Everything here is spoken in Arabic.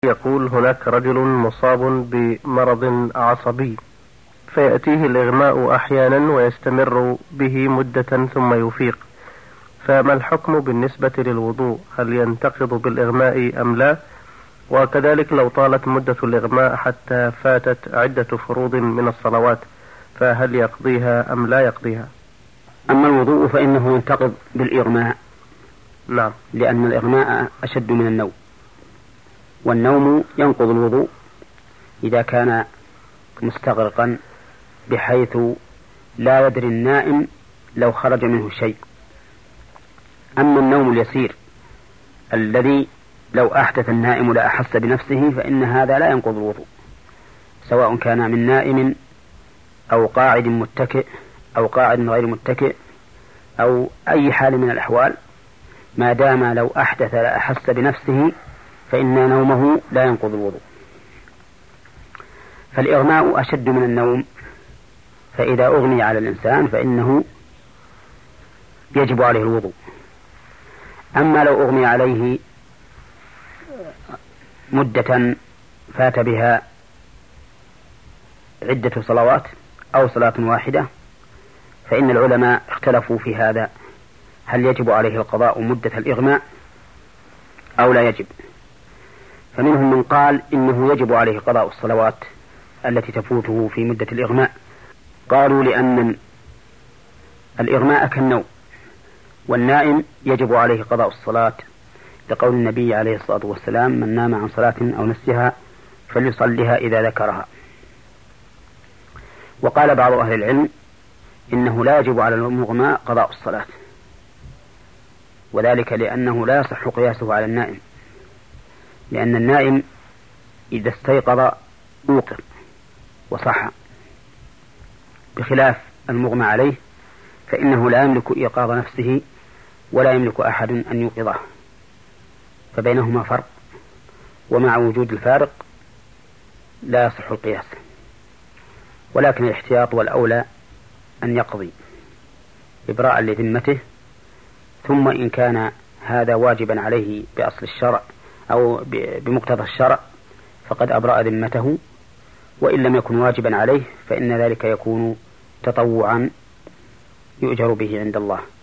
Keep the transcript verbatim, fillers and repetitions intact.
يقول هناك رجل مصاب بمرض عصبي فيأتيه الإغماء أحيانا ويستمر به مدة ثم يفيق، فما الحكم بالنسبة للوضوء؟ هل ينتقض بالإغماء أم لا؟ وكذلك لو طالت مدة الإغماء حتى فاتت عدة فروض من الصلوات فهل يقضيها أم لا يقضيها؟ أما الوضوء فإنه ينتقض بالإغماء. نعم. لأن الإغماء أشد من النوم، والنوم ينقض الوضوء إذا كان مستغرقا بحيث لا يدري النائم لو خرج منه شيء. أما النوم اليسير الذي لو أحدث النائم لا أحس بنفسه فإن هذا لا ينقض الوضوء، سواء كان من نائم أو قاعد متكئ أو قاعد غير متكئ أو أي حال من الأحوال، ما دام لو أحدث لا أحس بنفسه فإن نومه لا ينقض الوضوء. فالإغماء أشد من النوم، فإذا أغمي على الإنسان فإنه يجب عليه الوضوء. أما لو أغمي عليه مدة فات بها عدة صلوات أو صلاة واحدة فإن العلماء اختلفوا في هذا، هل يجب عليه القضاء مدة الإغماء أو لا يجب؟ فمنهم من قال إنه يجب عليه قضاء الصلوات التي تفوته في مدة الإغماء. قالوا لأن الإغماء كالنوم، والنائم يجب عليه قضاء الصلاة لقول النبي عليه الصلاة والسلام: من نام عن صلاة أو نسيها فليصلها إذا ذكرها. وقال بعض أهل العلم إنه لا يجب على المغمى قضاء الصلاة، وذلك لأنه لا يصح قياسه على النائم، لأن النائم إذا استيقظ أوقظ وصح، بخلاف المغمى عليه فإنه لا يملك إيقاظ نفسه ولا يملك أحد أن يوقظه، فبينهما فرق، ومع وجود الفارق لا يصح القياس. ولكن الاحتياط والأولى أن يقضي إبراء لذمته، ثم إن كان هذا واجبا عليه بأصل الشرع أو بمقتضى الشرع فقد أبرأ ذمته، وإن لم يكن واجبا عليه فإن ذلك يكون تطوعا يؤجر به عند الله.